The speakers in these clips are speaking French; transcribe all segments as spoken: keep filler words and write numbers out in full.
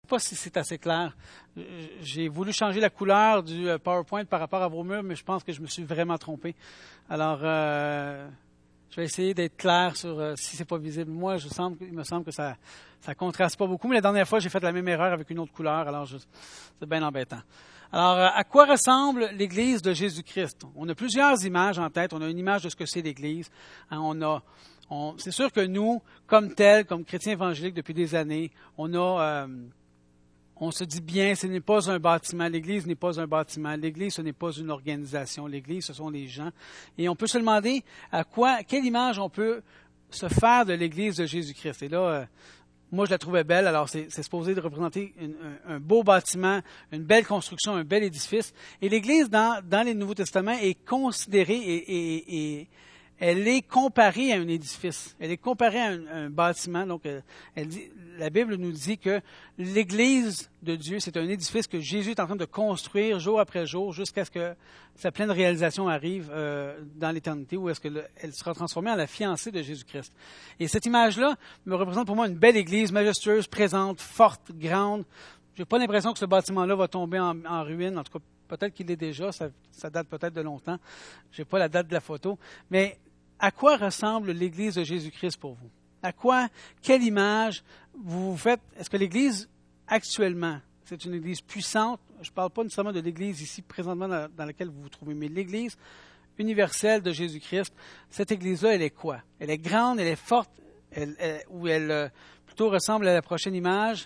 pas si c'est assez clair. J'ai voulu changer la couleur du PowerPoint par rapport à vos murs, mais je pense que je me suis vraiment trompé. Alors, euh, je vais essayer d'être clair sur euh, si c'est pas visible. Moi, je semble, il me semble que ça ça contraste pas beaucoup, mais la dernière fois, j'ai fait la même erreur avec une autre couleur, alors je, c'est bien embêtant. Alors, euh, à quoi ressemble l'Église de Jésus-Christ? On a plusieurs images en tête. On a une image de ce que c'est l'Église. Hein, on a On, c'est sûr que nous, comme tels, comme chrétiens évangéliques depuis des années, on a, euh, on se dit bien, ce n'est pas un bâtiment. L'Église n'est pas un bâtiment. L'Église, ce n'est pas une organisation. L'Église, ce sont les gens. Et on peut se demander à quoi, quelle image on peut se faire de l'Église de Jésus-Christ. Et là, euh, moi, je la trouvais belle. Alors, c'est, c'est supposé de représenter une, un, un beau bâtiment, une belle construction, un bel édifice. Et l'Église, dans, dans les Nouveaux Testaments, est considérée et, et, et elle est comparée à un édifice. Elle est comparée à un, un bâtiment. Donc, elle, elle dit, la Bible nous dit que l'Église de Dieu, c'est un édifice que Jésus est en train de construire jour après jour jusqu'à ce que sa pleine réalisation arrive euh, dans l'éternité, où est-ce qu'elle sera transformée en la fiancée de Jésus-Christ. Et cette image-là me représente pour moi une belle Église majestueuse, présente, forte, grande. Je n'ai pas l'impression que ce bâtiment-là va tomber en, en ruine. En tout cas, peut-être qu'il l'est déjà. Ça, ça date peut-être de longtemps. Je n'ai pas la date de la photo. Mais à quoi ressemble l'Église de Jésus-Christ pour vous? À quoi, quelle image vous vous faites? Est-ce que l'Église, actuellement, c'est une Église puissante? Je ne parle pas nécessairement de l'Église ici, présentement, dans, dans laquelle vous vous trouvez, mais l'Église universelle de Jésus-Christ, cette Église-là, elle est quoi? Elle est grande, elle est forte, elle, elle, ou elle euh, plutôt ressemble à la prochaine image?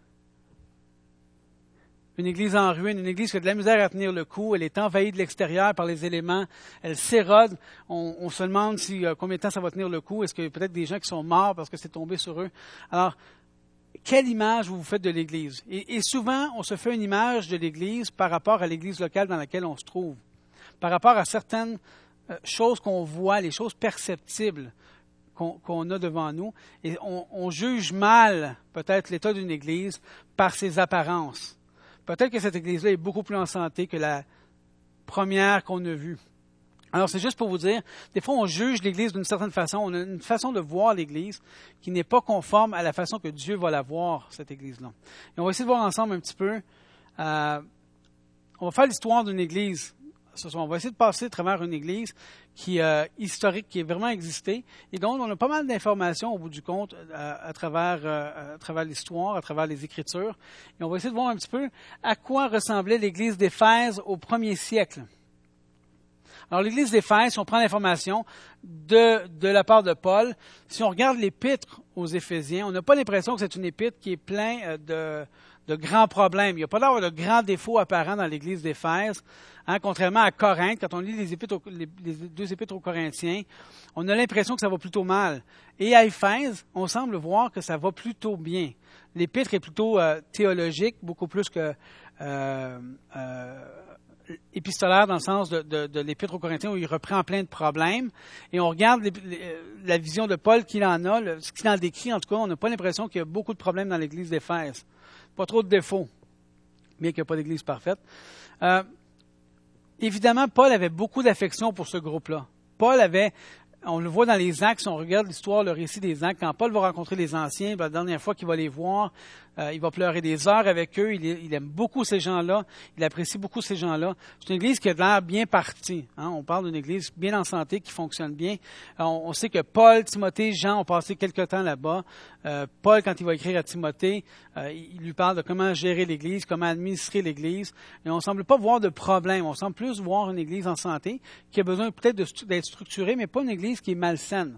Une église en ruine, une église qui a de la misère à tenir le coup, elle est envahie de l'extérieur par les éléments, elle s'érode. On, on se demande si, euh, combien de temps ça va tenir le coup. Est-ce qu'il y a peut-être des gens qui sont morts parce que c'est tombé sur eux? Alors, quelle image vous vous faites de l'Église? Et, et souvent, on se fait une image de l'Église par rapport à l'Église locale dans laquelle on se trouve, par rapport à certaines euh, choses qu'on voit, les choses perceptibles qu'on, qu'on a devant nous. Et on, on juge mal, peut-être, l'état d'une Église par ses apparences. Peut-être que cette Église-là est beaucoup plus en santé que la première qu'on a vue. Alors, c'est juste pour vous dire, des fois, on juge l'Église d'une certaine façon. On a une façon de voir l'Église qui n'est pas conforme à la façon que Dieu va la voir, cette Église-là. Et on va essayer de voir ensemble un petit peu. Euh, on va faire l'histoire d'une Église ce soir. On va essayer de passer à travers une Église qui euh, historique, qui a vraiment existé, et dont on a pas mal d'informations au bout du compte à, à travers euh, à travers l'histoire, à travers les Écritures. Et on va essayer de voir un petit peu à quoi ressemblait l'Église d'Éphèse au premier siècle. Alors, l'Église d'Éphèse, si on prend l'information de, de la part de Paul, si on regarde l'épître aux Éphésiens, on n'a pas l'impression que c'est une épître qui est pleine de, de grands problèmes. Il n'y a pas d'avoir de grands défauts apparents dans l'Église d'Éphèse. Hein, contrairement à Corinthe, quand on lit les, épîtres, les, les deux épîtres aux Corinthiens, on a l'impression que ça va plutôt mal. Et à Éphèse, on semble voir que ça va plutôt bien. L'épître est plutôt euh, théologique, beaucoup plus que euh, euh, épistolaire dans le sens de, de, de l'épître aux Corinthiens où il reprend plein de problèmes. Et on regarde les, les, la vision de Paul qu'il en a, le, ce qu'il en décrit, en tout cas, on n'a pas l'impression qu'il y a beaucoup de problèmes dans l'Église d'Éphèse. Pas trop de défauts, bien qu'il n'y a pas d'Église parfaite. Euh, Évidemment, Paul avait beaucoup d'affection pour ce groupe-là. Paul avait, on le voit dans les Actes, si on regarde l'histoire, le récit des Actes, quand Paul va rencontrer les anciens, la dernière fois qu'il va les voir, euh, il va pleurer des heures avec eux, il, il aime beaucoup ces gens-là, il apprécie beaucoup ces gens-là. C'est une église qui a l'air bien partie. Hein? On parle d'une église bien en santé, qui fonctionne bien. On, on sait que Paul, Timothée, Jean ont passé quelque temps là-bas. Euh, Paul, quand il va écrire à Timothée, euh, il lui parle de comment gérer l'Église, comment administrer l'Église. Et on ne semble pas voir de problème. On semble plus voir une Église en santé qui a besoin peut-être de, d'être structurée, mais pas une Église qui est malsaine.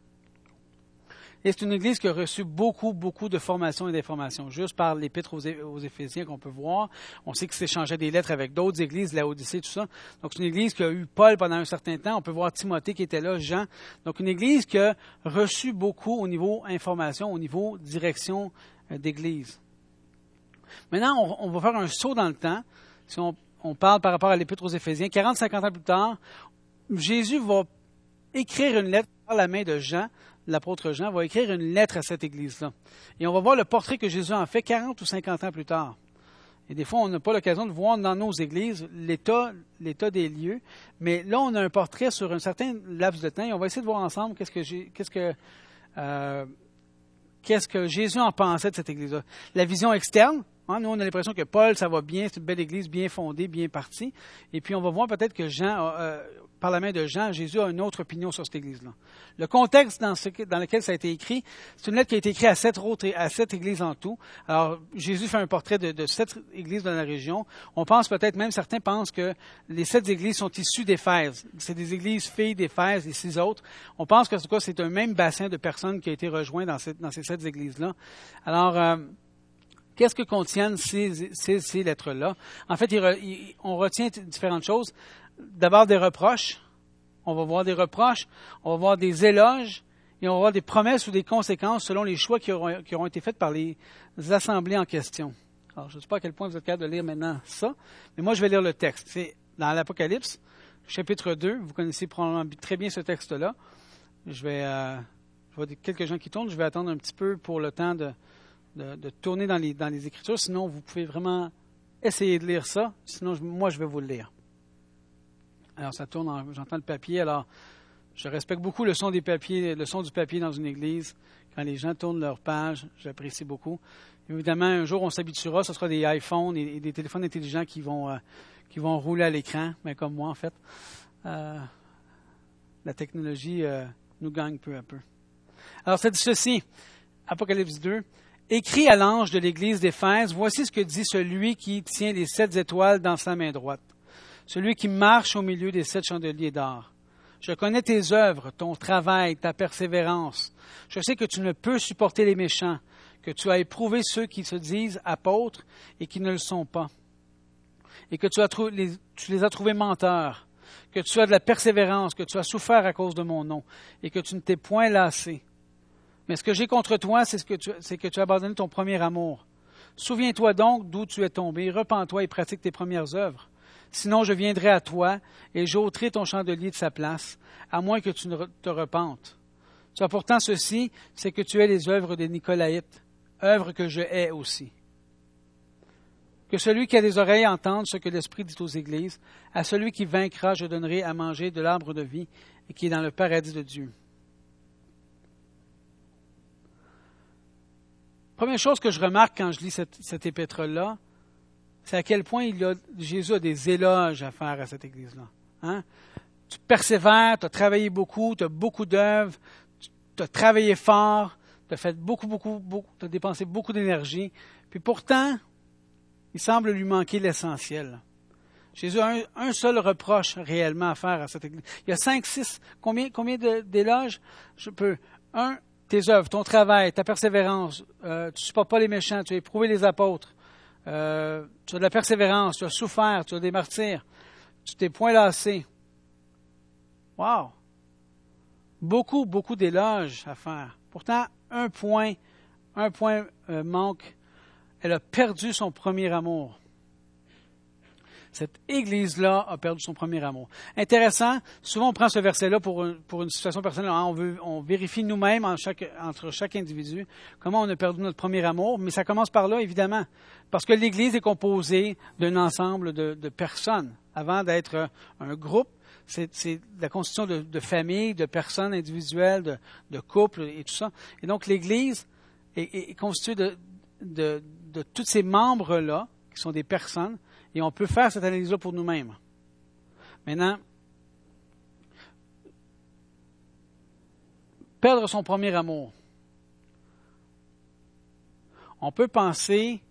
Et c'est une Église qui a reçu beaucoup, beaucoup de formations et d'informations. Juste par l'Épître aux, aux Éphésiens qu'on peut voir. On sait qu'ils s'échangeaient des lettres avec d'autres églises, la Odyssée, tout ça. Donc, c'est une Église qui a eu Paul pendant un certain temps. On peut voir Timothée qui était là, Jean. Donc, une Église qui a reçu beaucoup au niveau information, au niveau direction d'Église. Maintenant, on, on va faire un saut dans le temps. Si on, on parle par rapport à l'Épître aux Éphésiens, quarante à cinquante ans plus tard, Jésus va écrire une lettre par la main de Jean. L'apôtre Jean va écrire une lettre à cette Église-là. Et on va voir le portrait que Jésus en fait quarante ou cinquante ans plus tard. Et des fois, on n'a pas l'occasion de voir dans nos églises l'état, l'état des lieux. Mais là, on a un portrait sur un certain laps de temps. Et on va essayer de voir ensemble qu'est-ce que, j'ai, qu'est-ce que, euh, qu'est-ce que Jésus en pensait de cette Église-là. La vision externe, Hein, nous, on a l'impression que Paul, ça va bien, c'est une belle église, bien fondée, bien partie. Et puis, on va voir peut-être que Jean, euh, par la main de Jean, Jésus a une autre opinion sur cette église-là. Le contexte dans, ce, dans lequel ça a été écrit, c'est une lettre qui a été écrite à sept, autres, à sept églises en tout. Alors, Jésus fait un portrait de, de sept églises dans la région. On pense peut-être, même certains pensent que les sept églises sont issues d'Éphèse. C'est des églises filles d'Éphèse, les six autres. On pense que c'est un même bassin de personnes qui a été rejoint dans, cette, dans ces sept églises-là. Alors, euh, qu'est-ce que contiennent ces, ces, ces lettres-là? En fait, il, il, on retient différentes choses. D'abord, des reproches. On va voir des reproches. On va voir des éloges. Et on va voir des promesses ou des conséquences selon les choix qui auront, qui auront été faits par les assemblées en question. Alors, je ne sais pas à quel point vous êtes capable de lire maintenant ça, mais moi, je vais lire le texte. C'est dans l'Apocalypse, chapitre deux. Vous connaissez probablement très bien ce texte-là. Je vais, euh, je vois quelques gens qui tournent. Je vais attendre un petit peu pour le temps de, de, de tourner dans les, dans les Écritures. Sinon, vous pouvez vraiment essayer de lire ça. Sinon, je, moi, je vais vous le lire. Alors, ça tourne, en, j'entends le papier. Alors, je respecte beaucoup le son des papiers, le son du papier dans une église. Quand les gens tournent leur page, j'apprécie beaucoup. Évidemment, un jour, on s'habituera. Ce sera des iPhones et, et des téléphones intelligents qui vont, euh, qui vont rouler à l'écran, mais comme moi, en fait. Euh, la technologie euh, nous gagne peu à peu. Alors, ça dit ceci, Apocalypse deux. Écrit à l'ange de l'église d'Éphèse, voici ce que dit celui qui tient les sept étoiles dans sa main droite, celui qui marche au milieu des sept chandeliers d'or. Je connais tes œuvres, ton travail, ta persévérance. Je sais que tu ne peux supporter les méchants, que tu as éprouvé ceux qui se disent apôtres et qui ne le sont pas, et que tu, as trou- les, tu les as trouvés menteurs, que tu as de la persévérance, que tu as souffert à cause de mon nom, et que tu ne t'es point lassé. Mais ce que j'ai contre toi, c'est, ce que tu, c'est que tu as abandonné ton premier amour. Souviens-toi donc d'où tu es tombé, repens-toi et pratique tes premières œuvres. Sinon, je viendrai à toi et j'ôterai ton chandelier de sa place, à moins que tu ne te repentes. Tu as pourtant ceci, c'est que tu hais les œuvres des Nicolaïtes, œuvres que je hais aussi. Que celui qui a des oreilles entende ce que l'Esprit dit aux églises. À celui qui vaincra, je donnerai à manger de l'arbre de vie et qui est dans le paradis de Dieu. Première chose que je remarque quand je lis cette, cette épître-là, c'est à quel point il a, Jésus a des éloges à faire à cette Église-là. Hein? Tu persévères, tu as travaillé beaucoup, tu as beaucoup d'œuvres, tu as travaillé fort, tu as fait beaucoup, beaucoup, beaucoup, tu as dépensé beaucoup d'énergie. Puis pourtant, il semble lui manquer l'essentiel. Jésus a un, un seul reproche réellement à faire à cette Église. Il y a cinq, six, combien, combien de, d'éloges? Je peux. Un, tes œuvres, ton travail, ta persévérance, euh, tu ne supportes pas les méchants, tu as éprouvé les apôtres. Euh, tu as de la persévérance, tu as souffert, tu as des martyrs, tu t'es point lassé. Wow! Beaucoup, beaucoup d'éloges à faire. Pourtant, un point, un point euh, manque. Elle a perdu son premier amour. Cette Église-là a perdu son premier amour. Intéressant, souvent on prend ce verset-là pour, un, pour une situation personnelle. On, veut, on vérifie nous-mêmes en chaque, entre chaque individu comment on a perdu notre premier amour, mais ça commence par là, évidemment, parce que l'Église est composée d'un ensemble de, de personnes. Avant d'être un groupe, c'est, c'est la constitution de, de familles, de personnes individuelles, de, de couples et tout ça. Et donc l'Église est, est, est constituée de, de, de tous ces membres-là, qui sont des personnes, et on peut faire cette analyse-là pour nous-mêmes. Maintenant, perdre son premier amour. On peut penser,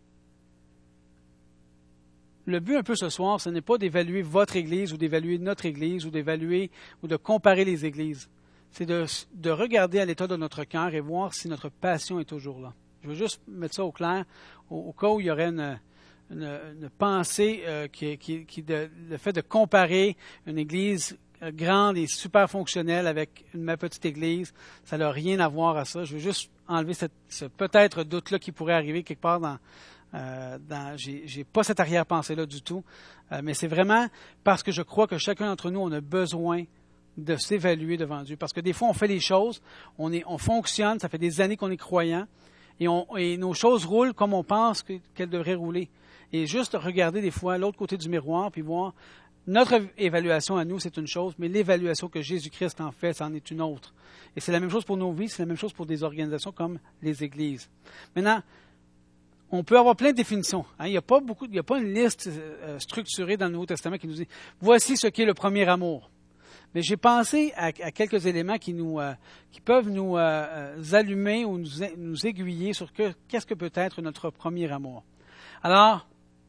le but un peu ce soir, ce n'est pas d'évaluer votre Église ou d'évaluer notre Église ou d'évaluer ou de comparer les Églises. C'est de, de regarder à l'état de notre cœur et voir si notre passion est toujours là. Je veux juste mettre ça au clair, au, au cas où il y aurait une... Une, une pensée euh, qui, qui, qui de, le fait de comparer une église grande et super fonctionnelle avec une, ma petite église, ça n'a rien à voir à ça. Je veux juste enlever cette, ce peut-être doute-là qui pourrait arriver quelque part dans... Euh, dans j'ai, j'ai pas cette arrière-pensée-là du tout, euh, mais c'est vraiment parce que je crois que chacun d'entre nous, on a besoin de s'évaluer devant Dieu. Parce que des fois, on fait les choses, on, est, on fonctionne, ça fait des années qu'on est croyant, et, on, et nos choses roulent comme on pense que, qu'elles devraient rouler. Et juste regarder des fois l'autre côté du miroir, puis voir, notre évaluation à nous, c'est une chose, mais l'évaluation que Jésus-Christ en fait, c'en est une autre. Et c'est la même chose pour nos vies, c'est la même chose pour des organisations comme les églises. Maintenant, on peut avoir plein de définitions. Hein. Il n'y a pas beaucoup, il n'y a pas une liste euh, structurée dans le Nouveau Testament qui nous dit voici ce qu'est le premier amour. Mais j'ai pensé à, à quelques éléments qui nous, euh, qui peuvent nous euh, allumer ou nous, nous aiguiller sur que, qu'est-ce que peut être notre premier amour. Alors,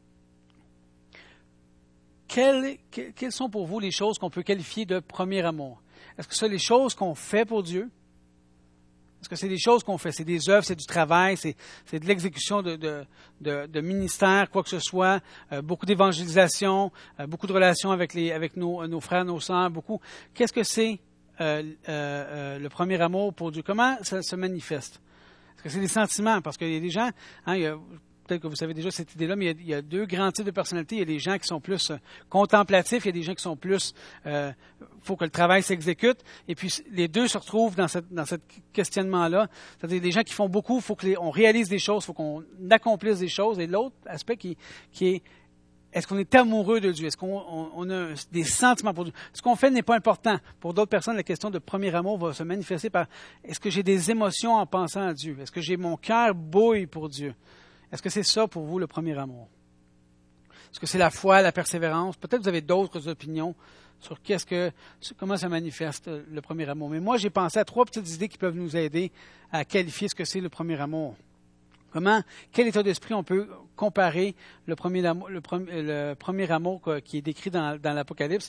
quelles, quelles sont pour vous les choses qu'on peut qualifier de premier amour? Est-ce que ce sont les choses qu'on fait pour Dieu? Est-ce que c'est des choses qu'on fait? C'est des œuvres, c'est du travail, c'est, c'est de l'exécution de, de, de, de ministères, quoi que ce soit, euh, beaucoup d'évangélisation, euh, beaucoup de relations avec, les, avec nos, nos frères, nos sœurs, beaucoup. Qu'est-ce que c'est euh, euh, euh, le premier amour pour Dieu? Comment ça se manifeste? Est-ce que c'est des sentiments? Parce qu'il y a des gens, hein, il y a, peut-être que vous savez déjà cette idée-là, mais il y, a, il y a deux grands types de personnalités. Il y a des gens qui sont plus euh, contemplatifs, il y a des gens qui sont plus, il euh, faut que le travail s'exécute. Et puis les deux se retrouvent dans, cette, dans ce questionnement-là. C'est-à-dire des gens qui font beaucoup, il faut qu'on réalise des choses, il faut qu'on accomplisse des choses. Et l'autre aspect qui, qui est, est-ce qu'on est amoureux de Dieu? Est-ce qu'on on, on a des sentiments pour Dieu? Ce qu'on fait n'est pas important. Pour d'autres personnes, la question de premier amour va se manifester par, est-ce que j'ai des émotions en pensant à Dieu? Est-ce que j'ai mon cœur bouille pour Dieu? Est-ce que c'est ça pour vous, le premier amour? Est-ce que c'est la foi, la persévérance? Peut-être que vous avez d'autres opinions sur qu'est-ce que, comment ça manifeste le premier amour. Mais moi, j'ai pensé à trois petites idées qui peuvent nous aider à qualifier ce que c'est le premier amour. Comment, quel état d'esprit on peut comparer le premier amour, le premier, le premier amour qui est décrit dans, dans l'Apocalypse?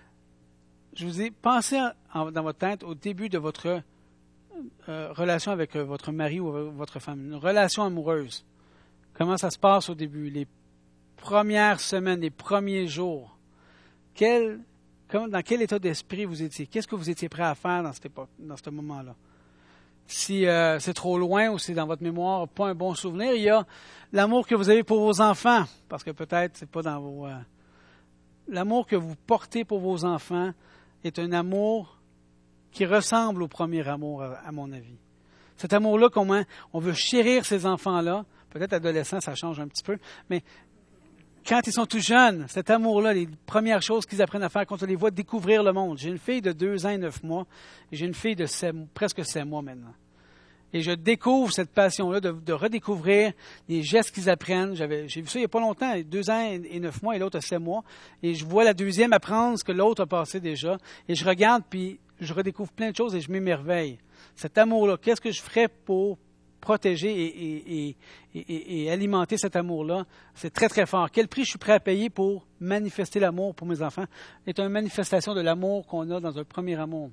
Je vous ai pensé en, dans votre tête au début de votre euh, relation avec votre mari ou votre femme, une relation amoureuse. Comment ça se passe au début, les premières semaines, les premiers jours? Quel, comme, dans quel état d'esprit vous étiez? Qu'est-ce que vous étiez prêt à faire dans cette époque, dans ce moment-là? Si euh, c'est trop loin ou c'est dans votre mémoire pas un bon souvenir, il y a l'amour que vous avez pour vos enfants, parce que peut-être c'est pas dans vos... Euh, l'amour que vous portez pour vos enfants est un amour qui ressemble au premier amour, à, à mon avis. Cet amour-là, comment on veut chérir ces enfants-là. Peut-être adolescents, ça change un petit peu, mais quand ils sont tout jeunes, cet amour-là, les premières choses qu'ils apprennent à faire quand on les voit découvrir le monde. J'ai une fille de deux ans et neuf mois, et j'ai une fille de sept, presque sept mois maintenant. Et je découvre cette passion-là de, de redécouvrir les gestes qu'ils apprennent. J'avais, j'ai vu ça il n'y a pas longtemps, deux ans et neuf mois, et l'autre a sept mois. Et je vois la deuxième apprendre ce que l'autre a passé déjà. Et je regarde, puis je redécouvre plein de choses et je m'émerveille. Cet amour-là, qu'est-ce que je ferais pour protéger et, et, et, et, et alimenter cet amour-là? C'est très, très fort. Quel prix je suis prêt à payer pour manifester l'amour pour mes enfants? C'est une manifestation de l'amour qu'on a dans un premier amour.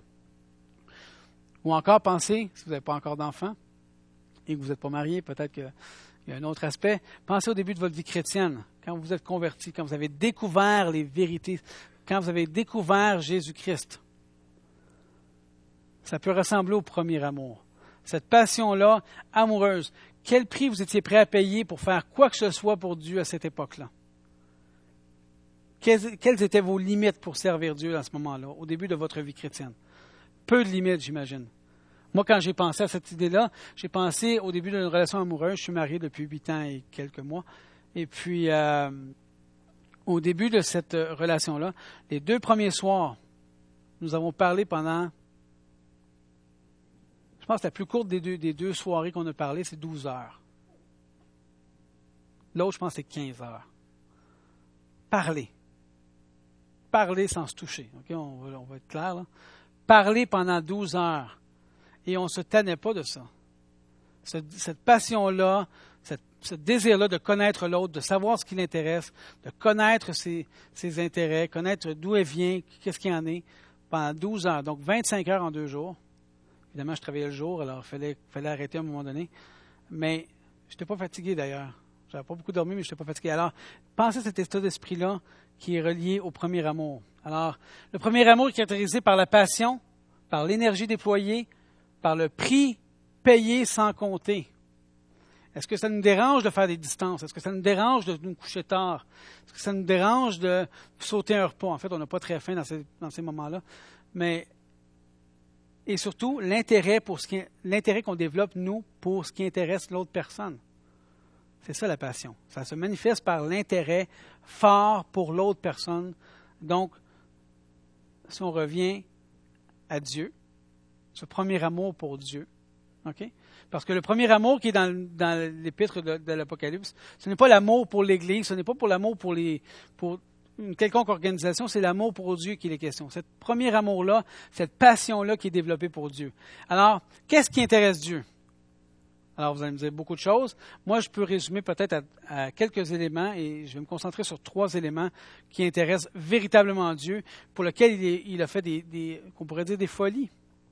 Ou encore, pensez, si vous n'avez pas encore d'enfants et que vous n'êtes pas marié, peut-être qu'il y a un autre aspect, pensez au début de votre vie chrétienne, quand vous êtes converti, quand vous avez découvert les vérités, quand vous avez découvert Jésus-Christ. Ça peut ressembler au premier amour. Cette passion-là, amoureuse, quel prix vous étiez prêt à payer pour faire quoi que ce soit pour Dieu à cette époque-là? Quelles, quelles étaient vos limites pour servir Dieu à ce moment-là, au début de votre vie chrétienne? Peu de limites, j'imagine. Moi, quand j'ai pensé à cette idée-là, j'ai pensé au début d'une relation amoureuse. Je suis marié depuis huit ans et quelques mois. Et puis, euh, au début de cette relation-là, les deux premiers soirs, nous avons parlé pendant... Je pense que la plus courte des deux, des deux soirées qu'on a parlé, c'est douze heures. L'autre, je pense, c'est quinze heures. Parler. Parler sans se toucher. Okay? On va, on va être clair, là. Parler pendant douze heures. Et on ne se tannait pas de ça. Cette, cette passion-là, cette, ce désir-là de connaître l'autre, de savoir ce qui l'intéresse, de connaître ses, ses intérêts, connaître d'où elle vient, qu'est-ce qu'il y en est, pendant douze heures. Donc vingt-cinq heures en deux jours. Évidemment, je travaillais le jour, alors il fallait, fallait arrêter à un moment donné. Mais je n'étais pas fatigué d'ailleurs. Je n'avais pas beaucoup dormi, mais je n'étais pas fatigué. Alors, pensez à cet état d'esprit-là qui est relié au premier amour. Alors, le premier amour est caractérisé par la passion, par l'énergie déployée, par le prix payé sans compter. Est-ce que ça nous dérange de faire des distances? Est-ce que ça nous dérange de nous coucher tard? Est-ce que ça nous dérange de sauter un repas? En fait, on n'a pas très faim dans ces, dans ces moments-là. Mais, et surtout, l'intérêt, pour ce qui, l'intérêt qu'on développe, nous, pour ce qui intéresse l'autre personne. C'est ça la passion. Ça se manifeste par l'intérêt fort pour l'autre personne. Donc, si on revient à Dieu, ce premier amour pour Dieu, OK? Parce que le premier amour qui est dans, dans l'épître de, de l'Apocalypse, ce n'est pas l'amour pour l'Église, ce n'est pas pour l'amour pour, les, pour une quelconque organisation, c'est l'amour pour Dieu qui est question. Ce premier amour-là, cette passion-là qui est développée pour Dieu. Alors, qu'est-ce qui intéresse Dieu? Alors, vous allez me dire beaucoup de choses. Moi, je peux résumer peut-être à, à quelques éléments et je vais me concentrer sur trois éléments qui intéressent véritablement Dieu, pour lesquels il, est, il a fait des, des, qu'on pourrait dire des folies.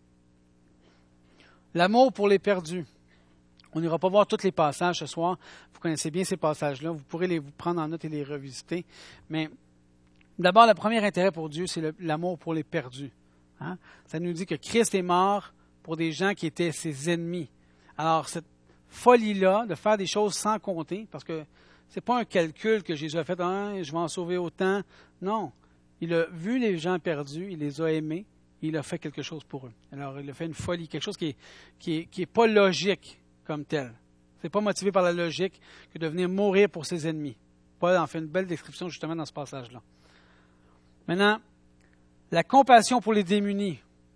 L'amour pour les perdus. On n'ira pas voir tous les passages ce soir. Vous connaissez bien ces passages-là. Vous pourrez les vous prendre en note et les revisiter. Mais d'abord, le premier intérêt pour Dieu, c'est le, l'amour pour les perdus. Hein? Ça nous dit que Christ est mort pour des gens qui étaient ses ennemis. Alors, cette folie-là, de faire des choses sans compter, parce que ce n'est pas un calcul que Jésus a fait, ah, je vais en sauver autant. Non. Il a vu les gens perdus, il les a aimés, il a fait quelque chose pour eux. Alors, il a fait une folie, quelque chose qui n'est qui est, qui est pas logique comme tel. Ce n'est pas motivé par la logique que de venir mourir pour ses ennemis. Paul en fait une belle description justement dans ce passage-là. Maintenant, la compassion pour les démunis.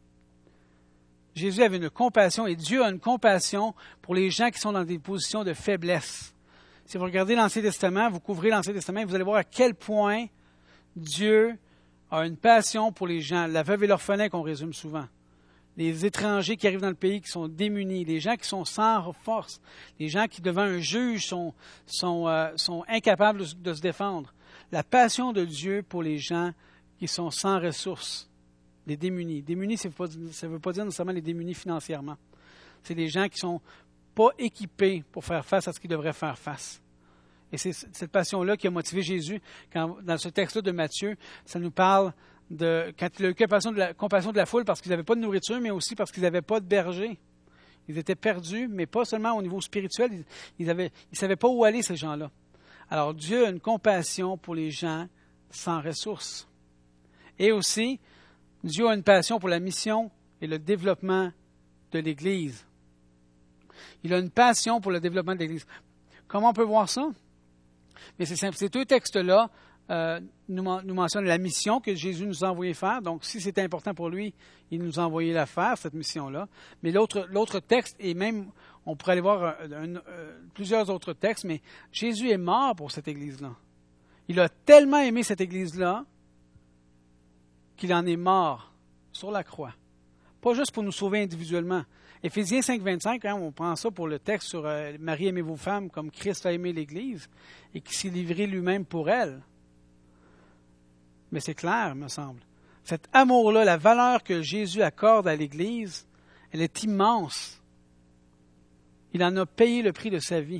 Jésus avait une compassion et Dieu a une compassion pour les gens qui sont dans des positions de faiblesse. Si vous regardez l'Ancien Testament, vous couvrez l'Ancien Testament, vous allez voir à quel point Dieu a une passion pour les gens. La veuve et l'orphelin qu'on résume souvent. Les étrangers qui arrivent dans le pays qui sont démunis, les gens qui sont sans force, les gens qui devant un juge sont, sont, euh, sont incapables de, de se défendre. La passion de Dieu pour les gens qui sont sans ressources. Les démunis. Démunis, ça ne veut pas dire nécessairement les démunis financièrement. C'est les gens qui ne sont pas équipés pour faire face à ce qu'ils devraient faire face. Et c'est cette passion-là qui a motivé Jésus. Quand, dans ce texte-là de Matthieu, ça nous parle de quand il a eu compassion de la, compassion de la foule parce qu'ils n'avaient pas de nourriture, mais aussi parce qu'ils n'avaient pas de berger. Ils étaient perdus, mais pas seulement au niveau spirituel. Ils ils avaient, ils savaient pas où aller, ces gens-là. Alors Dieu a une compassion pour les gens sans ressources. Et aussi, Dieu a une passion pour la mission et le développement de l'Église. Il a une passion pour le développement de l'Église. Comment on peut voir ça? Mais c'est simple. Ces deux textes-là euh, nous, nous mentionnent la mission que Jésus nous a envoyé faire. Donc, si c'était important pour lui, il nous a envoyé la faire, cette mission-là. Mais l'autre, l'autre texte, et même, on pourrait aller voir un, un, un, plusieurs autres textes, mais Jésus est mort pour cette Église-là. Il a tellement aimé cette Église-là qu'il en est mort sur la croix. Pas juste pour nous sauver individuellement. Éphésiens cinq, vingt-cinq, hein, on prend ça pour le texte sur euh, « Marie, aimez vos femmes comme Christ a aimé l'Église et qui s'est livré lui-même pour elle. » Mais c'est clair, me semble. Cet amour-là, la valeur que Jésus accorde à l'Église, elle est immense. Il en a payé le prix de sa vie.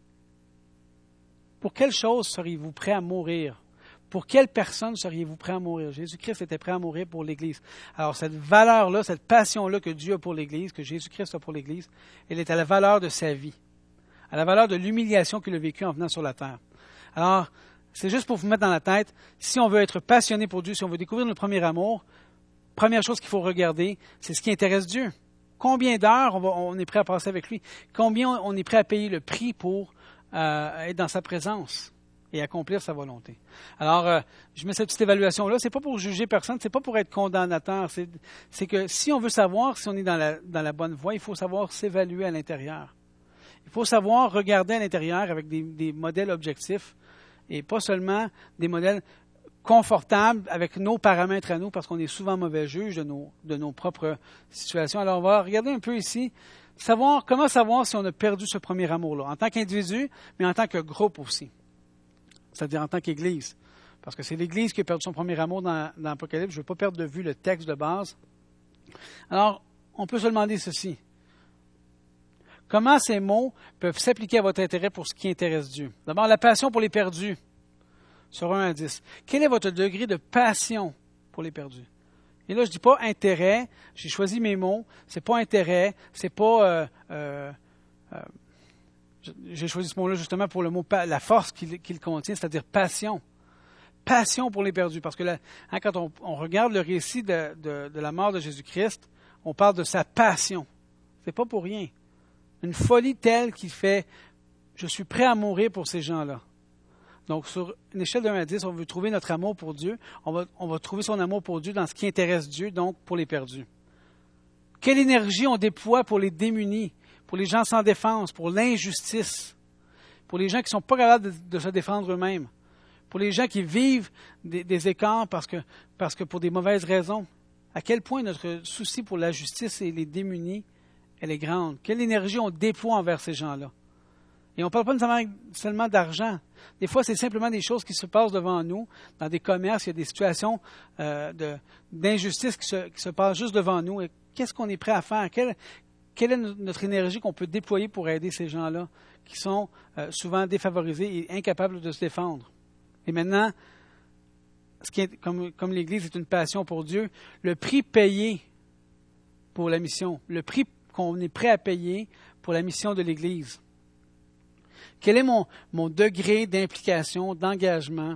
Pour quelle chose seriez-vous prêt à mourir? Pour quelle personne seriez-vous prêt à mourir? Jésus-Christ était prêt à mourir pour l'Église. Alors, cette valeur-là, cette passion-là que Dieu a pour l'Église, que Jésus-Christ a pour l'Église, elle est à la valeur de sa vie, à la valeur de l'humiliation qu'il a vécue en venant sur la terre. Alors, c'est juste pour vous mettre dans la tête, si on veut être passionné pour Dieu, si on veut découvrir le premier amour, première chose qu'il faut regarder, c'est ce qui intéresse Dieu. Combien d'heures on, va, on est prêt à passer avec lui? Combien on est prêt à payer le prix pour euh, être dans sa présence et accomplir sa volonté. Alors, euh, je mets cette petite évaluation-là. C'est pas pour juger personne, c'est pas pour être condamnateur. C'est, c'est que si on veut savoir si on est dans la, dans la bonne voie, il faut savoir s'évaluer à l'intérieur. Il faut savoir regarder à l'intérieur avec des, des modèles objectifs et pas seulement des modèles confortables avec nos paramètres à nous, parce qu'on est souvent mauvais juge de nos, de nos propres situations. Alors, on va regarder un peu ici, savoir comment savoir si on a perdu ce premier amour-là, en tant qu'individu, mais en tant que groupe aussi. C'est-à-dire en tant qu'Église. Parce que c'est l'Église qui a perdu son premier amour dans, dans l'Apocalypse. Je ne veux pas perdre de vue le texte de base. Alors, on peut se demander ceci. Comment ces mots peuvent s'appliquer à votre intérêt pour ce qui intéresse Dieu? D'abord, la passion pour les perdus, sur un à dix. Quel est votre degré de passion pour les perdus? Et là, je ne dis pas intérêt. J'ai choisi mes mots. C'est pas intérêt. C'est pas... Euh, euh, euh, J'ai choisi ce mot-là justement pour le mot la force qu'il, qu'il contient, c'est-à-dire passion. Passion pour les perdus. Parce que là, hein, quand on, on regarde le récit de, de, de la mort de Jésus-Christ, on parle de sa passion. C'est pas pour rien. Une folie telle qu'il fait, je suis prêt à mourir pour ces gens-là. Donc, sur une échelle de un à dix, on veut trouver notre amour pour Dieu. On va, on va trouver son amour pour Dieu dans ce qui intéresse Dieu, donc pour les perdus. Quelle énergie on déploie pour les démunis, pour les gens sans défense, pour l'injustice, pour les gens qui ne sont pas capables de, de se défendre eux-mêmes, pour les gens qui vivent des, des écarts parce que, parce que pour des mauvaises raisons. À quel point notre souci pour la justice et les démunis, elle est grande. Quelle énergie on déploie envers ces gens-là. Et on ne parle pas nécessairement seulement d'argent. Des fois, c'est simplement des choses qui se passent devant nous. Dans des commerces, il y a des situations euh, de, d'injustice qui se, qui se passent juste devant nous. Et qu'est-ce qu'on est prêt à faire? Quelle, quelle est notre énergie qu'on peut déployer pour aider ces gens-là qui sont euh, souvent défavorisés et incapables de se défendre? Et maintenant, ce qui est, comme, comme l'Église est une passion pour Dieu, le prix payé pour la mission, le prix qu'on est prêt à payer pour la mission de l'Église. Quel est mon, mon degré d'implication, d'engagement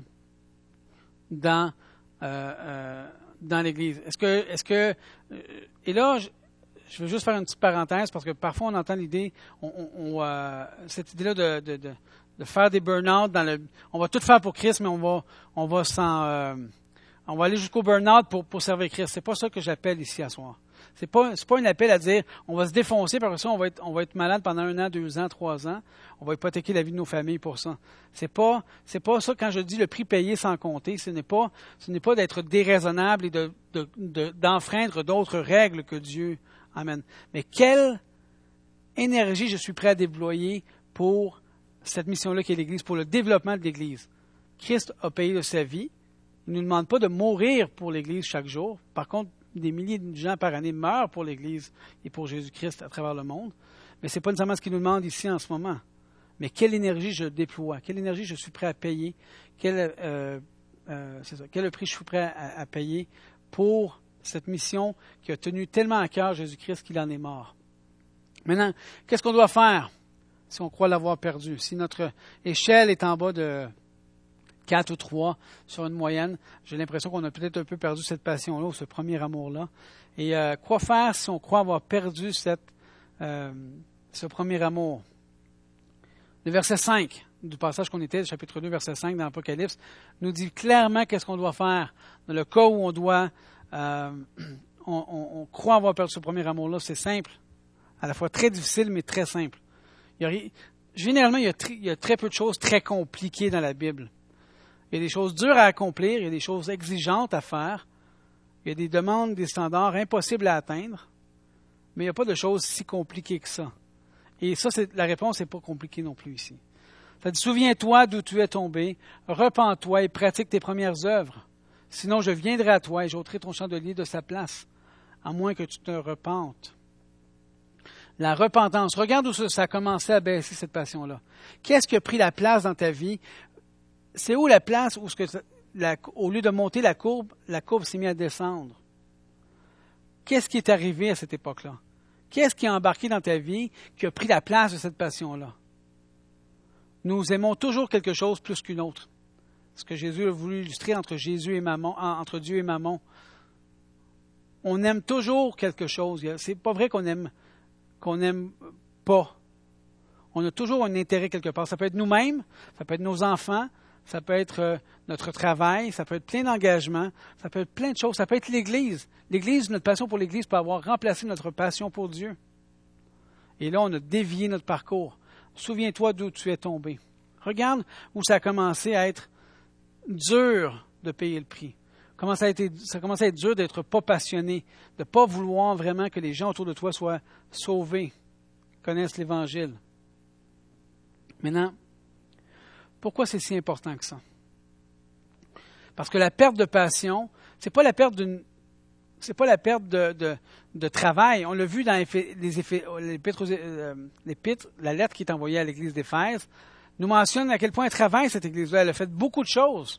dans, euh, euh, dans l'Église? Est-ce que, est-ce que, euh, et là, je, je veux juste faire une petite parenthèse parce que parfois on entend l'idée, on, on, on, euh, cette idée-là de, de, de, de faire des burn-out dans le, on va tout faire pour Christ, mais on va, on va s'en, euh, on va aller jusqu'au burn-out pour, pour servir Christ. C'est pas ça que j'appelle ici à soir. C'est pas, c'est pas un appel à dire, on va se défoncer, parce que ça, on va être, on va être malade pendant un an, deux ans, trois ans. On va hypothéquer la vie de nos familles pour ça. C'est pas, c'est pas ça quand je dis le prix payé sans compter. Ce n'est pas, ce n'est pas d'être déraisonnable et de, de, de, d'enfreindre d'autres règles que Dieu amène. Mais quelle énergie je suis prêt à déployer pour cette mission-là qui est l'Église, pour le développement de l'Église. Christ a payé de sa vie. Il ne nous demande pas de mourir pour l'Église chaque jour. Par contre, des milliers de gens par année meurent pour l'Église et pour Jésus-Christ à travers le monde. Mais ce n'est pas nécessairement ce qu'il nous demande ici en ce moment. Mais quelle énergie je déploie, quelle énergie je suis prêt à payer, quel, euh, euh, c'est ça, quel prix je suis prêt à, à payer pour cette mission qui a tenu tellement à cœur Jésus-Christ qu'il en est mort. Maintenant, qu'est-ce qu'on doit faire si on croit l'avoir perdu? Si notre échelle est en bas de quatre ou trois sur une moyenne, j'ai l'impression qu'on a peut-être un peu perdu cette passion-là, ou ce premier amour-là. Et euh, quoi faire si on croit avoir perdu cette, euh, ce premier amour? Le verset cinq du passage qu'on était, le chapitre deux, verset cinq dans l'Apocalypse, nous dit clairement qu'est-ce qu'on doit faire. Dans le cas où on doit, euh, on, on, on croit avoir perdu ce premier amour-là, c'est simple, à la fois très difficile, mais très simple. Il y a, généralement, il y, a tr- il y a très peu de choses très compliquées dans la Bible. Il y a des choses dures à accomplir, il y a des choses exigeantes à faire, il y a des demandes, des standards impossibles à atteindre, mais il n'y a pas de choses si compliquées que ça. Et ça, c'est, la réponse n'est pas compliquée non plus ici. Ça dit, souviens-toi d'où tu es tombé, repens-toi et pratique tes premières œuvres. Sinon, je viendrai à toi et j'ôterai ton chandelier de sa place, à moins que tu te repentes. La repentance. Regarde où ça a commencé à baisser, cette passion-là. Qu'est-ce qui a pris la place dans ta vie? C'est où la place où, ce que, la, au lieu de monter la courbe, la courbe s'est mise à descendre? Qu'est-ce qui est arrivé à cette époque-là? Qu'est-ce qui a embarqué dans ta vie qui a pris la place de cette passion-là? Nous aimons toujours quelque chose plus qu'une autre. Ce que Jésus a voulu illustrer entre Jésus et Mammon, entre Dieu et Mammon. On aime toujours quelque chose. C'est pas vrai qu'on aime, qu'on n'aime pas. On a toujours un intérêt quelque part. Ça peut être nous-mêmes, ça peut être nos enfants, ça peut être euh, notre travail, ça peut être plein d'engagements, ça peut être plein de choses. Ça peut être l'Église. L'Église, notre passion pour l'Église peut avoir remplacé notre passion pour Dieu. Et là, on a dévié notre parcours. Souviens-toi d'où tu es tombé. Regarde où ça a commencé à être dur de payer le prix. Comment ça a été, ça a commencé à être dur d'être pas passionné, de ne pas vouloir vraiment que les gens autour de toi soient sauvés, connaissent l'Évangile. Maintenant, pourquoi c'est si important que ça? Parce que la perte de passion, c'est pas la perte d'une, c'est pas la perte de, de, de travail. On l'a vu dans les effets, l'épître, euh, l'épître, la lettre qui est envoyée à l'Église d'Éphèse, nous mentionne à quel point elle travaille, cette Église-là. Elle a fait beaucoup de choses.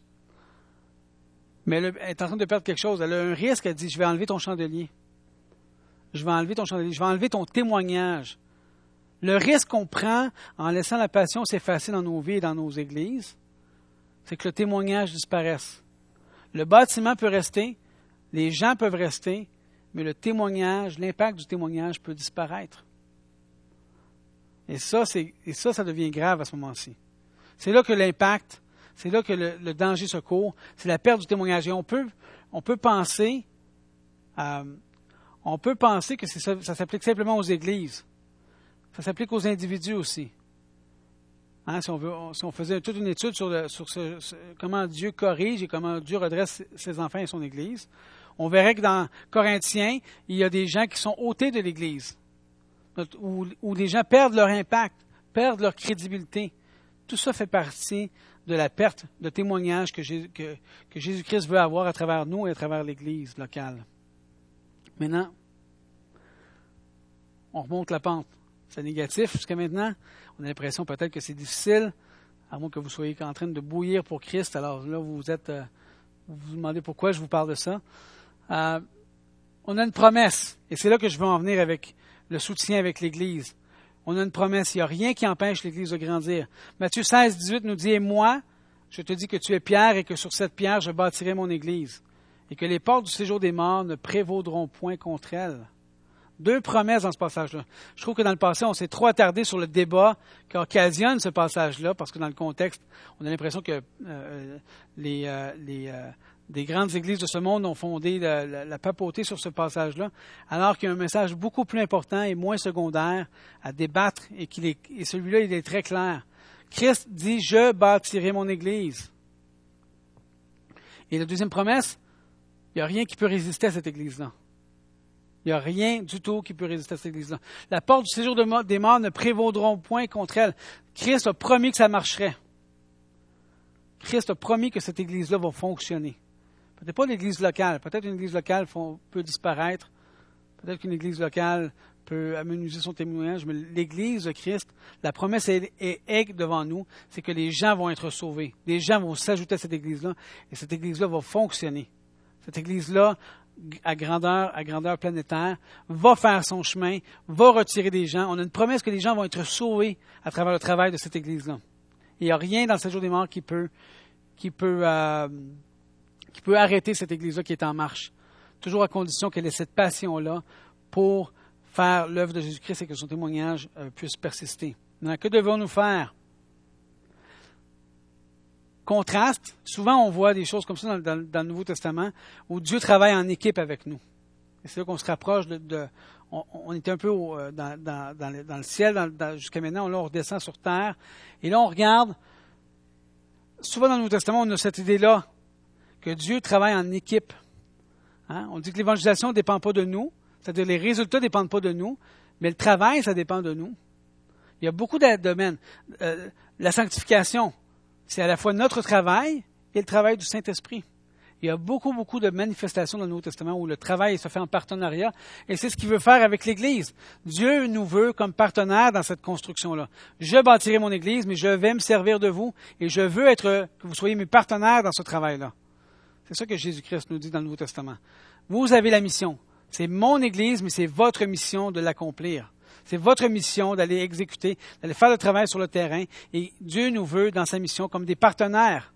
Mais elle est en train de perdre quelque chose. Elle a un risque. Elle dit, je vais enlever ton chandelier. Je vais enlever ton chandelier. Je vais enlever ton témoignage. Le risque qu'on prend en laissant la passion s'effacer dans nos vies et dans nos églises, c'est que le témoignage disparaisse. Le bâtiment peut rester, les gens peuvent rester, mais le témoignage, l'impact du témoignage peut disparaître. Et ça, c'est, et ça, ça devient grave à ce moment-ci. C'est là que l'impact, c'est là que le, le danger se court, c'est la perte du témoignage. Et on peut, on peut penser, euh, on peut penser que c'est ça, ça s'applique simplement aux églises. Ça s'applique aux individus aussi. Hein, si, on veut, si on faisait toute une étude sur, le, sur ce, ce, comment Dieu corrige et comment Dieu redresse ses enfants et son Église, on verrait que dans Corinthiens, il y a des gens qui sont ôtés de l'Église, où, où les gens perdent leur impact, perdent leur crédibilité. Tout ça fait partie de la perte de témoignage que, Jésus, que, que Jésus-Christ veut avoir à travers nous et à travers l'Église locale. Maintenant, on remonte la pente. C'est négatif jusqu'à maintenant. On a l'impression peut-être que c'est difficile, à moins que vous soyez en train de bouillir pour Christ. Alors là, vous êtes, euh, vous vous demandez pourquoi je vous parle de ça. Euh, on a une promesse, et c'est là que je veux en venir avec le soutien avec l'Église. On a une promesse, il n'y a rien qui empêche l'Église de grandir. Matthieu seize, dix-huit nous dit « Et moi, je te dis que tu es Pierre, et que sur cette pierre, je bâtirai mon Église, et que les portes du séjour des morts ne prévaudront point contre elle. » Deux promesses dans ce passage-là. Je trouve que dans le passé, on s'est trop attardé sur le débat qui occasionne ce passage-là, parce que dans le contexte, on a l'impression que euh, les, euh, les euh, des grandes églises de ce monde ont fondé la, la, la papauté sur ce passage-là, alors qu'il y a un message beaucoup plus important et moins secondaire à débattre, et, qu'il est, et celui-là, il est très clair. Christ dit « Je bâtirai mon Église ». Et la deuxième promesse, il n'y a rien qui peut résister à cette Église-là. Il n'y a rien du tout qui peut résister à cette Église-là. La porte du séjour des morts ne prévaudront point contre elle. Christ a promis que ça marcherait. Christ a promis que cette Église-là va fonctionner. Peut-être pas l'Église locale. Peut-être une Église locale peut disparaître. Peut-être qu'une Église locale peut amenuiser son témoignage. Mais l'Église de Christ, la promesse est, est, est devant nous, c'est que les gens vont être sauvés. Les gens vont s'ajouter à cette Église-là. Et cette Église-là va fonctionner. Cette Église-là, à grandeur, à grandeur planétaire, va faire son chemin, va retirer des gens. On a une promesse que les gens vont être sauvés à travers le travail de cette Église-là. Il n'y a rien dans le séjour des morts qui peut, qui peut, euh, qui peut arrêter cette Église-là qui est en marche. Toujours à condition qu'elle ait cette passion-là pour faire l'œuvre de Jésus-Christ et que son témoignage euh, puisse persister. Maintenant, que devons-nous faire? Contraste, souvent on voit des choses comme ça dans, dans, dans le Nouveau Testament, où Dieu travaille en équipe avec nous. Et c'est là qu'on se rapproche de... de on, on était un peu au, dans, dans, dans, le, dans le ciel dans, dans, jusqu'à maintenant, là on redescend sur terre, et là on regarde, souvent dans le Nouveau Testament, on a cette idée-là, que Dieu travaille en équipe. Hein? On dit que l'évangélisation ne dépend pas de nous, c'est-à-dire les résultats ne dépendent pas de nous, mais le travail, ça dépend de nous. Il y a beaucoup de domaines. Euh, la sanctification, c'est à la fois notre travail et le travail du Saint-Esprit. Il y a beaucoup, beaucoup de manifestations dans le Nouveau Testament où le travail se fait en partenariat, et c'est ce qu'il veut faire avec l'Église. Dieu nous veut comme partenaire dans cette construction-là. Je bâtirai mon Église, mais je vais me servir de vous, et je veux être que vous soyez mes partenaires dans ce travail-là. C'est ça que Jésus-Christ nous dit dans le Nouveau Testament. Vous avez la mission. C'est mon Église, mais c'est votre mission de l'accomplir. C'est votre mission d'aller exécuter, d'aller faire le travail sur le terrain. Et Dieu nous veut dans sa mission comme des partenaires.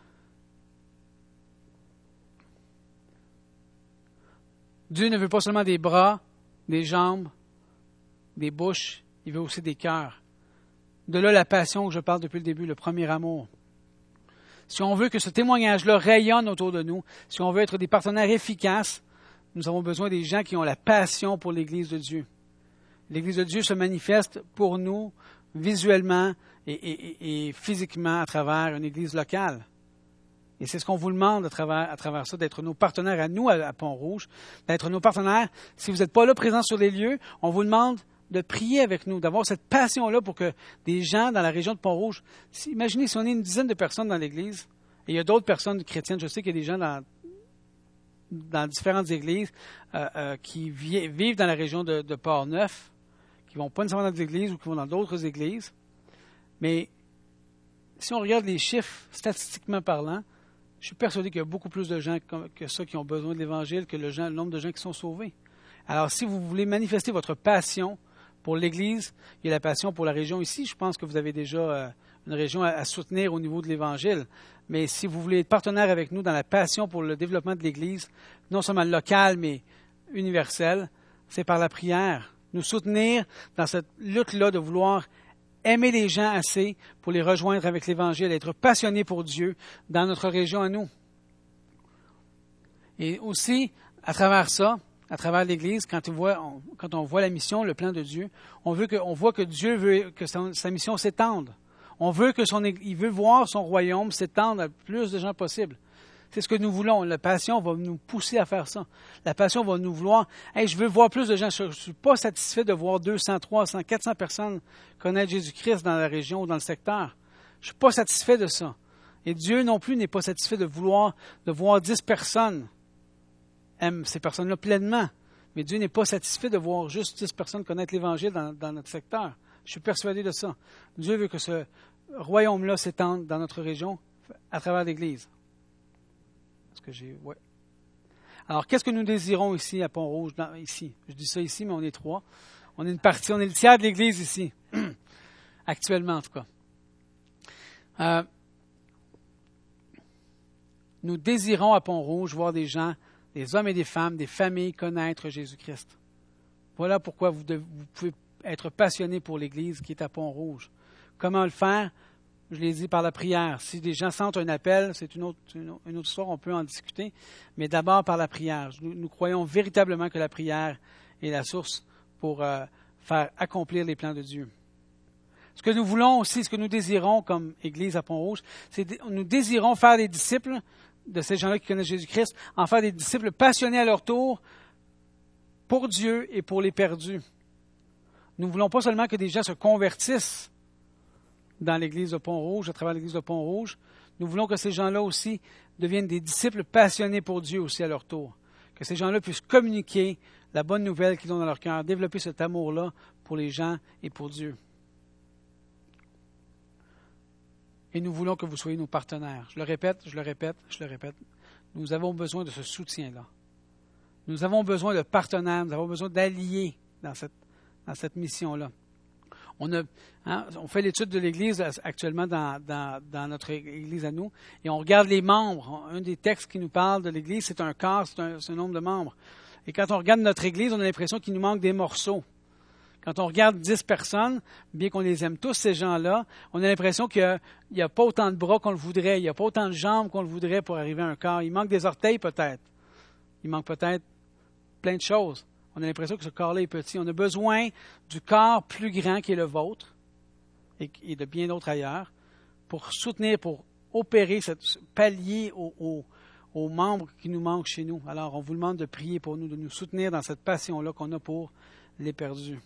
Dieu ne veut pas seulement des bras, des jambes, des bouches, il veut aussi des cœurs. De là la passion que je parle depuis le début, le premier amour. Si on veut que ce témoignage-là rayonne autour de nous, si on veut être des partenaires efficaces, nous avons besoin des gens qui ont la passion pour l'Église de Dieu. L'Église de Dieu se manifeste pour nous visuellement et, et, et physiquement à travers une Église locale. Et c'est ce qu'on vous demande à travers, à travers ça, d'être nos partenaires à nous, à, à Pont-Rouge, d'être nos partenaires. Si vous n'êtes pas là présents sur les lieux, on vous demande de prier avec nous, d'avoir cette passion-là pour que des gens dans la région de Pont-Rouge, si, imaginez si on est une dizaine de personnes dans l'Église, et il y a d'autres personnes chrétiennes, je sais qu'il y a des gens dans, dans différentes églises euh, euh, qui vi- vivent dans la région de, de Port-Neuf, qui ne vont pas nécessairement dans des églises ou qui vont dans d'autres églises. Mais si on regarde les chiffres, statistiquement parlant, je suis persuadé qu'il y a beaucoup plus de gens que, que ça qui ont besoin de l'Évangile que le, gens, le nombre de gens qui sont sauvés. Alors, si vous voulez manifester votre passion pour l'Église, il y a la passion pour la région ici. Je pense que vous avez déjà euh, une région à, à soutenir au niveau de l'Évangile. Mais si vous voulez être partenaire avec nous dans la passion pour le développement de l'Église, non seulement locale, mais universelle, c'est par la prière. Nous soutenir dans cette lutte-là de vouloir aimer les gens assez pour les rejoindre avec l'Évangile, être passionnés pour Dieu dans notre région à nous. Et aussi, à travers ça, à travers l'Église, quand on voit, on, quand on voit la mission, le plan de Dieu, on veut que, on voit que Dieu veut que son, sa mission s'étende. On veut que son, il veut voir son royaume s'étendre à plus de gens possible. C'est ce que nous voulons. La passion va nous pousser à faire ça. La passion va nous vouloir, hey, je veux voir plus de gens. Je ne suis pas satisfait de voir deux cents, trois cents, quatre cents personnes connaître Jésus-Christ dans la région ou dans le secteur. Je ne suis pas satisfait de ça. Et Dieu non plus n'est pas satisfait de vouloir, de voir dix personnes aiment ces personnes-là pleinement. Mais Dieu n'est pas satisfait de voir juste dix personnes connaître l'Évangile dans, dans notre secteur. Je suis persuadé de ça. Dieu veut que ce royaume-là s'étende dans notre région à travers l'Église. Est-ce que j'ai... Ouais. Alors, qu'est-ce que nous désirons ici à Pont-Rouge? Dans, ici. Je dis ça ici, mais on est trois. On est une partie, on est le tiers de l'Église ici. Actuellement, en tout cas. Euh, nous désirons à Pont-Rouge voir des gens, des hommes et des femmes, des familles connaître Jésus-Christ. Voilà pourquoi vous, devez, vous pouvez être passionné pour l'Église qui est à Pont-Rouge. Comment le faire? Je l'ai dit par la prière. Si des gens sentent un appel, c'est une autre, une autre histoire, on peut en discuter, mais d'abord par la prière. Nous, nous croyons véritablement que la prière est la source pour euh, faire accomplir les plans de Dieu. Ce que nous voulons aussi, ce que nous désirons comme Église à Pont-Rouge, c'est que nous désirons faire des disciples de ces gens-là qui connaissent Jésus-Christ, en faire des disciples passionnés à leur tour pour Dieu et pour les perdus. Nous ne voulons pas seulement que des gens se convertissent dans l'Église de Pont-Rouge, à travers l'Église de Pont-Rouge. Nous voulons que ces gens-là aussi deviennent des disciples passionnés pour Dieu aussi à leur tour. Que ces gens-là puissent communiquer la bonne nouvelle qu'ils ont dans leur cœur, développer cet amour-là pour les gens et pour Dieu. Et nous voulons que vous soyez nos partenaires. Je le répète, je le répète, je le répète. Nous avons besoin de ce soutien-là. Nous avons besoin de partenaires, nous avons besoin d'alliés dans cette, dans cette mission-là. On, a, hein, on fait l'étude de l'Église actuellement dans, dans, dans notre Église à nous, et on regarde les membres. Un des textes qui nous parle de l'Église, c'est un corps, c'est un, c'est un nombre de membres. Et quand on regarde notre Église, on a l'impression qu'il nous manque des morceaux. Quand on regarde dix personnes, bien qu'on les aime tous, ces gens-là, on a l'impression qu'il n'y a, a pas autant de bras qu'on le voudrait, il n'y a pas autant de jambes qu'on le voudrait pour arriver à un corps. Il manque des orteils peut-être. Il manque peut-être plein de choses. On a l'impression que ce corps-là est petit. On a besoin du corps plus grand qui est le vôtre et, et de bien d'autres ailleurs pour soutenir, pour opérer, cette, pallier aux, aux, aux membres qui nous manquent chez nous. Alors, on vous demande de prier pour nous, de nous soutenir dans cette passion-là qu'on a pour les perdus.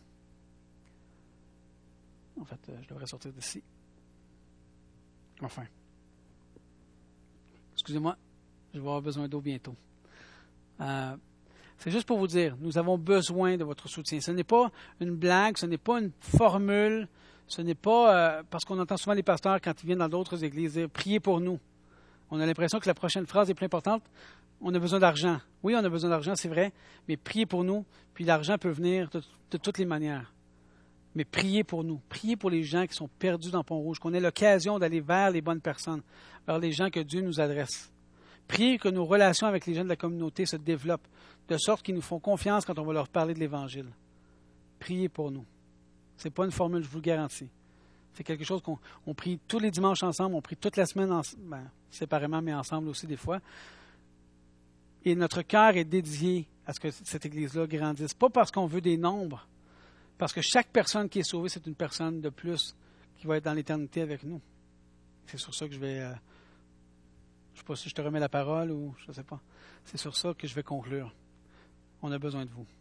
En fait, je devrais sortir d'ici. Enfin. Excusez-moi, je vais avoir besoin d'eau bientôt. Euh, c'est juste pour vous dire, nous avons besoin de votre soutien. Ce n'est pas une blague, ce n'est pas une formule, ce n'est pas euh, parce qu'on entend souvent les pasteurs quand ils viennent dans d'autres églises dire « priez pour nous ». On a l'impression que la prochaine phrase est plus importante. On a besoin d'argent. Oui, on a besoin d'argent, c'est vrai, mais priez pour nous, puis l'argent peut venir de, de toutes les manières. Mais priez pour nous, priez pour les gens qui sont perdus dans Pont-Rouge, qu'on ait l'occasion d'aller vers les bonnes personnes, vers les gens que Dieu nous adresse. Priez que nos relations avec les gens de la communauté se développent, de sorte qu'ils nous font confiance quand on va leur parler de l'Évangile. Priez pour nous. Ce n'est pas une formule, je vous le garantis. C'est quelque chose qu'on on prie tous les dimanches ensemble, on prie toute la semaine, en, ben, séparément, mais ensemble aussi des fois. Et notre cœur est dédié à ce que cette Église-là grandisse. Pas parce qu'on veut des nombres, parce que chaque personne qui est sauvée, c'est une personne de plus qui va être dans l'éternité avec nous. C'est sur ça que je vais... Euh, je ne sais pas si je te remets la parole ou je ne sais pas. C'est sur ça que je vais conclure. On a besoin de vous.